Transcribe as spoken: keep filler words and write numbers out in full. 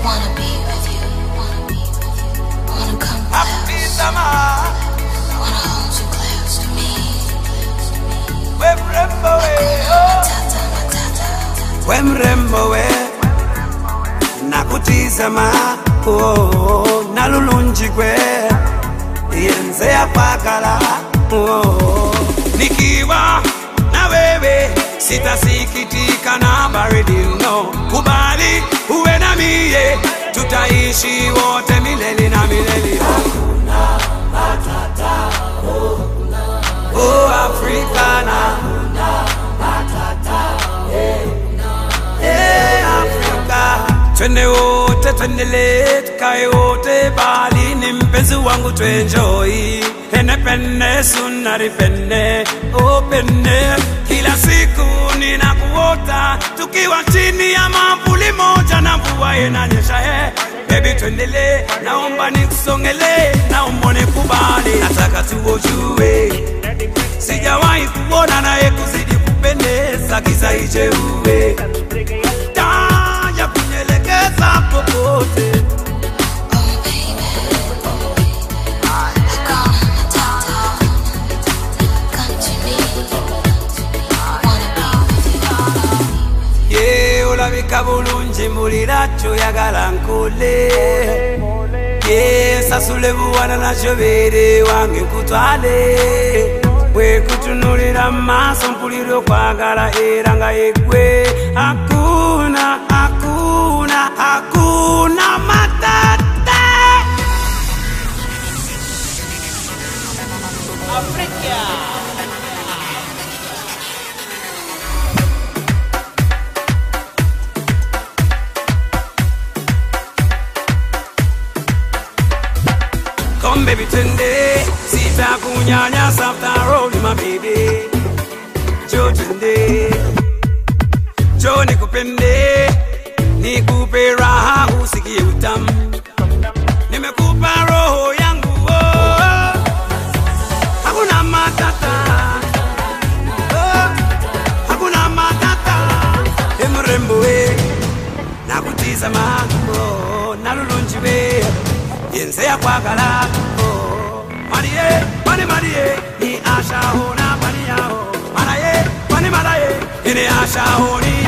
Wanna be with you. Wanna be with you. Wanna come close. Wanna hold you close to me. Wemrembo we, Matata, matata. wemrembo we, nakutizama, oh, nalulunji kwe, yenze ya pakala, oh, nikiwa na wewe, sitasikitika na baridi no, kubali uwe na mie, tutaishi wote milele na milele. Hakuna matata, oh, oh Africana, hakuna matata, eh, eh Afrika. Twende wote, twendele, tukae wote bali ni mpenzi wangu tuenjoy. Pene pene sunari pene, oh pene. Kila siku ninakuota, tukiwa chini ya mavuli moja na mvua inanyesha eh. Baby twendele, naomba nikusongele, naomba nikubali. Nataka tuojue, sijawahi kuona naye kuzidi kupendeza, giza ije uwe ya kunyelekeza popote. Olabika bulungi muliracho yagala nkole, ye sasule buwana nacho bere wange nkutwale, bwe kutunulira maaso mpulira okwagala era nga yegwe. Hakuna, hakuna, hakuna matata. Afrika. Come baby tunde, sita kunyanya after all my baby. Jo tunde, jo nikupende, nikupe raha usikie utamu. Nimekupa roho yangu oh, hakuna matata, oh, hakuna matata. Emrembo we, nakutizama oh, nalulunji we, yenze ya kwagala oh, Marie, mani Marie, ni asha hona mani yao. Maraye, mani maraye, ni asha honi.